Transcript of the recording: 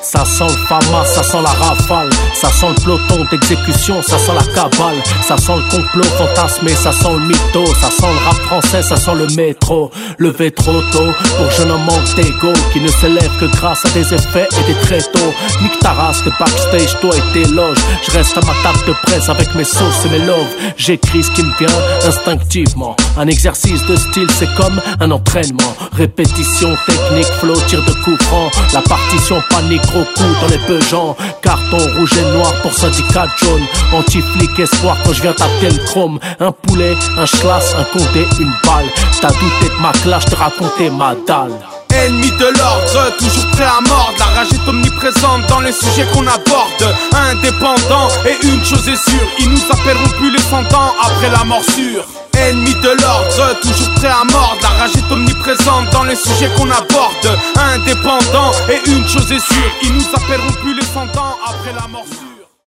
Ça sent le fama, ça sent la rafale. Ça sent le peloton d'exécution, ça sent la cabale. Ça sent le complot fantasmé, ça sent le mytho. Ça sent le rap français, ça sent le métro. Levé trop tôt, pour je ne manque d'ego, qui ne s'élève que grâce à des effets et des tréteaux. Nique ta race, t'es backstage, toi et tes loges. Je reste à ma table de presse avec mes sauces et mes loves. J'écris ce qui me vient instinctivement. Un exercice de style, c'est comme un entraînement. Répétition, technique, flow, tir de coup franc. La partition, panique, gros coup dans les peujants. Carton rouge et noir pour syndicat jaune. Anti-flic, espoir quand je viens taper le chrome. Un poulet, un schlass, un condé, une balle. T'as douté de ma clash, te raconter ma dalle. Ennemi de l'ordre, toujours prêt à mordre. La rage est omniprésente dans les sujets qu'on aborde. Indépendant, et une chose est sûre, ils nous appelleront plus les 100 ans après la morsure. Ennemi de l'ordre, toujours prêt à mordre. La rage est omniprésente dans les sujets qu'on aborde. Indépendant, et une chose est sûre, ils nous appelleront plus les 100 ans après la morsure.